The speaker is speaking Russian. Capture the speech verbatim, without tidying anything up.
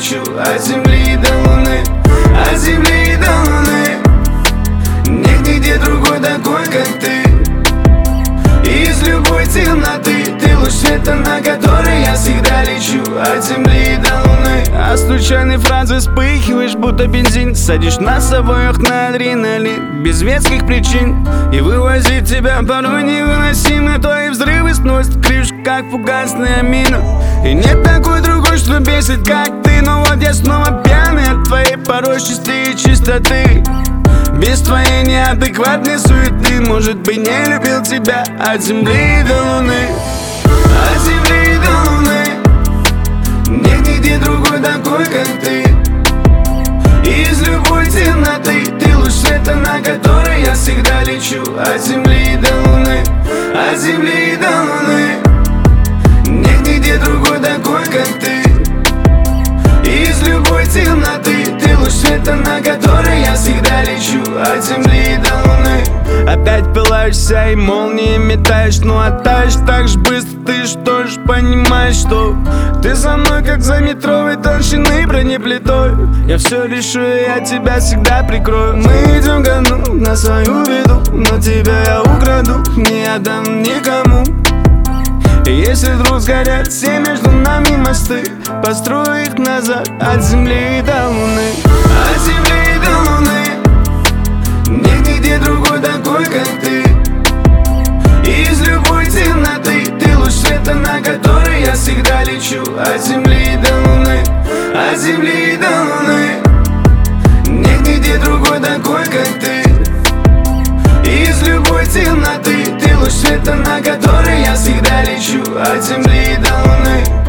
лечу от земли до луны, от земли до луны. Нет нигде другой такой, как ты. Из любой темноты ты луч света, на который я всегда лечу от земли до луны. А случайной фразы вспыхиваешь, будто бензин. Садишь нас обоих на адреналин без веских причин. И вывозить тебя порой невыносимо. Твои взрывы сносят крышу, как фугасная мина. И нет такой другой, что бесит, как ты. Но вот я снова пьяный от твоей порой чистой чистоты. Без твоей неадекватной суеты. Может быть, не любил тебя от земли до луны, от земли до луны. Нет нигде другой такой, как ты. Из любой темноты ты луч света, на который я всегда лечу от земли до луны, от земли до луны. Нет нигде другой такой, как ты. Из любой темноты ты луч света, на который я всегда лечу от земли до луны. Опять пылаешься и молнии метаешь, ну а таешь так ж быстро. Ты что ж понимаешь, что ты со мной как за метровой толщины бронеплитой. Я все решу, и я тебя всегда прикрою. Мы идем ко дну на свою беду, но тебя я украду, не отдам никому. И если вдруг сгорят все между нами мосты, построю их назад от земли до луны, от земли до луны. Нет нигде другой такой, как ты. Из любой темноты ты луч света, на который я всегда лечу от земли до луны, от земли до луны. Нет нигде другой такой, как ты. Из любой темноты ты луч света, на который я всегда лечу от земли до луны.